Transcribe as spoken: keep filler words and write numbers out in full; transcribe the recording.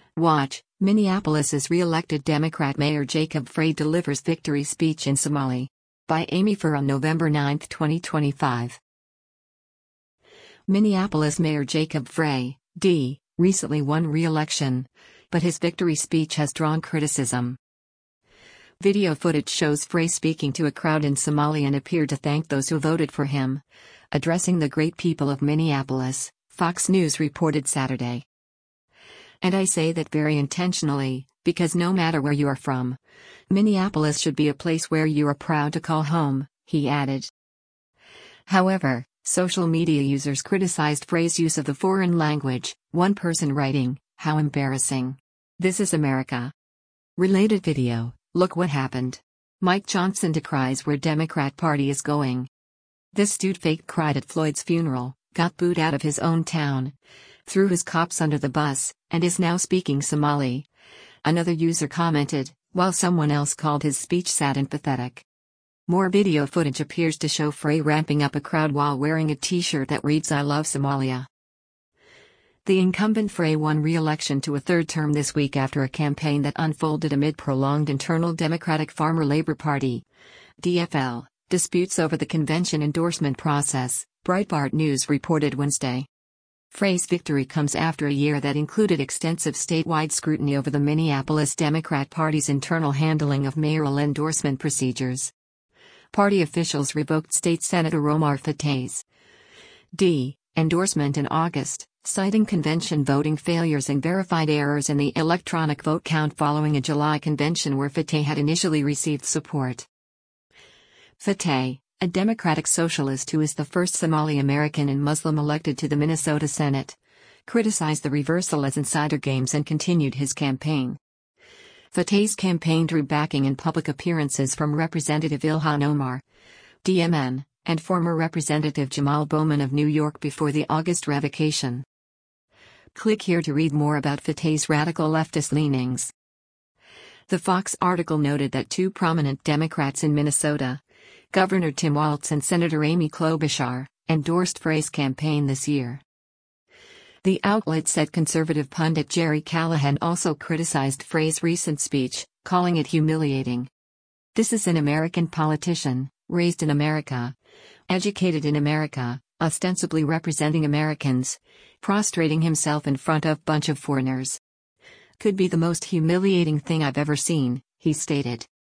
Watch, Minneapolis's re-elected Democrat Mayor Jacob Frey delivers victory speech in Somali. By Amy Furr on November ninth, twenty twenty-five. Minneapolis Mayor Jacob Frey, D, recently won re-election, but his victory speech has drawn criticism. Video footage shows Frey speaking to a crowd in Somali and appeared to thank those who voted for him. Addressing the great people of Minneapolis, Fox News reported Saturday. And I say that very intentionally, because no matter where you are from, Minneapolis should be a place where you are proud to call home, he added. However, social media users criticized Frey's use of the foreign language, one person writing, "How embarrassing. This is America." Related video, "Look what happened. Mike Johnson decries where Democrat Party is going. This dude fake cried at Floyd's funeral, got booed out of his own town, threw his cops under the bus, and is now speaking Somali." Another user commented, while someone else called his speech sad and pathetic. More video footage appears to show Frey ramping up a crowd while wearing a t-shirt that reads "I love Somalia." The incumbent Frey won re-election to a third term this week after a campaign that unfolded amid prolonged internal Democratic Farmer Labor Party D F L disputes over the convention endorsement process, Breitbart News reported Wednesday. Frey's victory comes after a year that included extensive statewide scrutiny over the Minneapolis Democrat Party's internal handling of mayoral endorsement procedures. Party officials revoked State Senator Omar Fateh's D endorsement in August, citing convention voting failures and verified errors in the electronic vote count following a July convention where Fateh had initially received support. Fateh, a Democratic socialist who is the first Somali American and Muslim elected to the Minnesota Senate, criticized the reversal as insider games and continued his campaign. Fateh's campaign drew backing in public appearances from Representative Ilhan Omar, D M N, and former Representative Jamal Bowman of New York before the August revocation. Click here to read more about Fateh's radical leftist leanings. The Fox article noted that two prominent Democrats in Minnesota, Governor Tim Walz and Senator Amy Klobuchar, endorsed Frey's campaign this year. The outlet said conservative pundit Jerry Callahan also criticized Frey's recent speech, calling it humiliating. "This is an American politician, raised in America, educated in America, ostensibly representing Americans, prostrating himself in front of a bunch of foreigners. Could be the most humiliating thing I've ever seen," he stated.